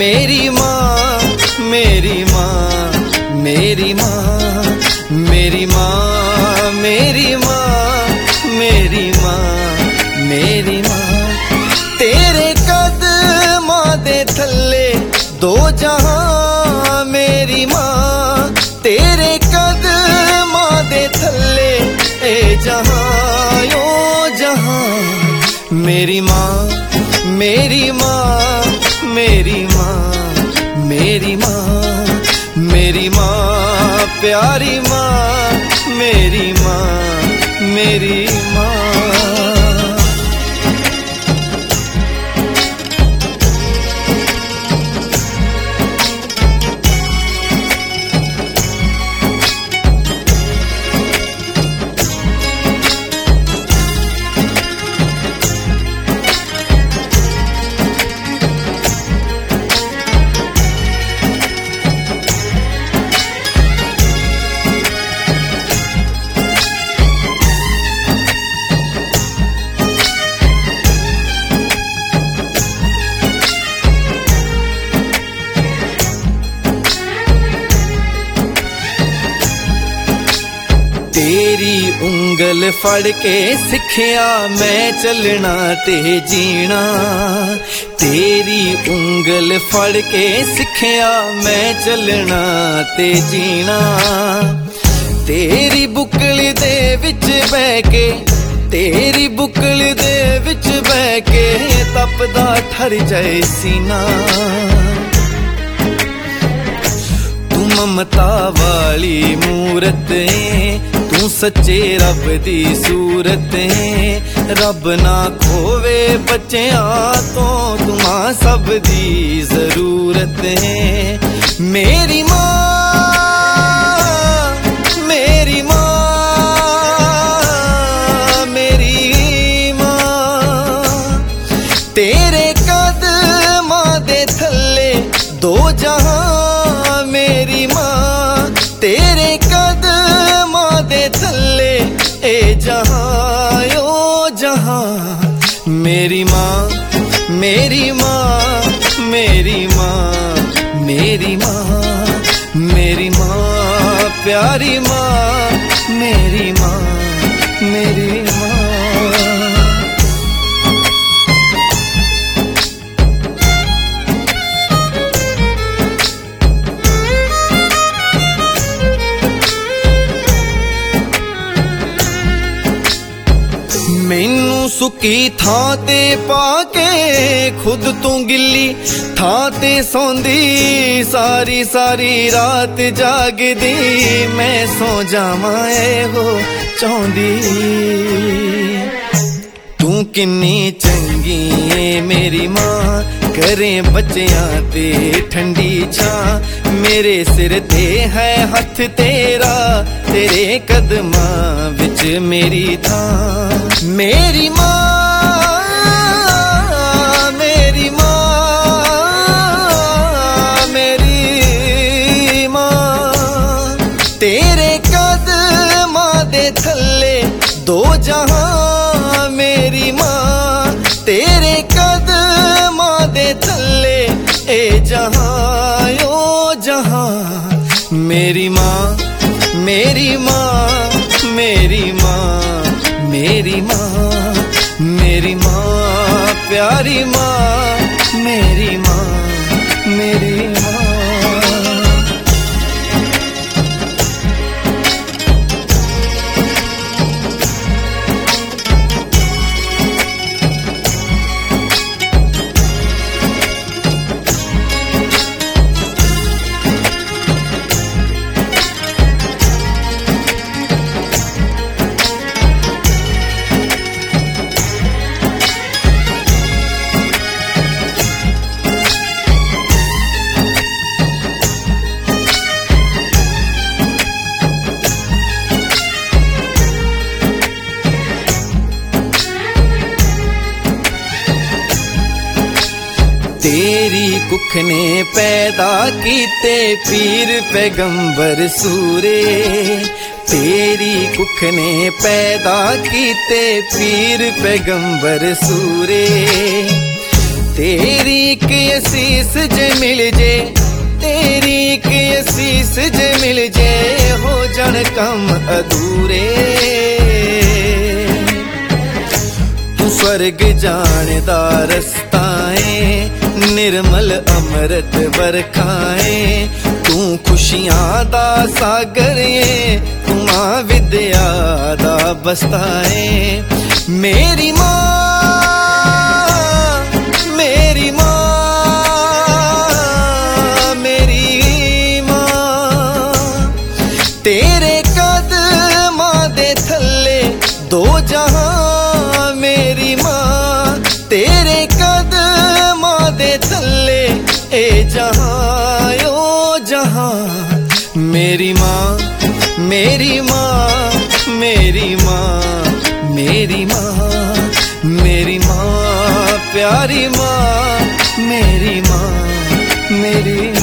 मेरी माँ, मेरी माँ, मेरी माँ, मेरी माँ, मेरी माँ, मेरी माँ, मेरी माँ। तेरे कदमां दे थल्ले दो जहां मेरी माँ, तेरे कदमां दे थल्ले ए जहां यो जहां। मेरी माँ, मेरी माँ, मेरी माँ, मेरी माँ, मेरी माँ, प्यारी माँ, मेरी माँ, मेरी माँ। तेरी उंगल फड़ के सिखिया मैं चलना ते जीना, तेरी उंगल फड़ के सिखिया मैं चलना ते जीना। तेरी बुकल दे विच बह के, तेरी बुकल दे विच बह के तपदा ठर जाए सीना। तू ममता वाली मूरत है, तू सच्चे रब दी सूरत है। रब ना खोवे बच्चियां तो तुमां सब दी जरूरत है। मेरी माँ, मेरी माँ, मेरी माँ। तेरे कदमां दे थल्ले दो जहां मेरी माँ, तेरे कदमां दे थल्ले ए जहां यो जहां। मेरी माँ, मेरी माँ, मेरी माँ, मेरी माँ, मेरी माँ, प्यारी माँ, मेरी माँ, मेरी माँ। मैनू सुकी थां ते पाके खुद तू गिल्ली थां ते सौंदी, सारी सारी रात जागदी मैं सो जावां ए हो चाहुंदी। तू किन्नी चंगी ए मेरी माँ, करें बच्चियां ते ठंडी छां। मेरे सिर ते है हथ तेरा, तेरे कदमां विच मेरी थां। मेरी माँ, मेरी माँ, मेरी माँ। तेरे कदमां दे थल्ले दो जहां मेरी माँ, तेरे कदमां दे थल्ले ए जहां यो जहां। मेरी माँ, मेरी माँ, मेरी माँ, मेरी माँ, मेरी माँ, प्यारी माँ, मेरी माँ, मेरी माँ। तेरी कुख ने पैदा कीते पीर पैगंबर सूरे, तेरी कुख ने पैदा कीते पीर पैगंबर सूरे। तेरी एक असीस जे मिल जे, तेरी एक असीस जे मिल जे, हो जान कम अधूरे। तू स्वर्ग जानदा रस्ता है, निर्मल अमृत बरखाए, तू खुशियां दा सागर है, तू मां विद्या दा बस्ता है। मेरी मां, मेरी मां, मेरी मां, तेरे कदमां दे थल्ले दो जहां। मेरी मां, तेरे कदमां दे थल्ले ए जहां ओ जहां। मेरी मां, मेरी मां, मेरी मां, मेरी मां, मेरी मां, प्यारी मां, मेरी मां, मेरी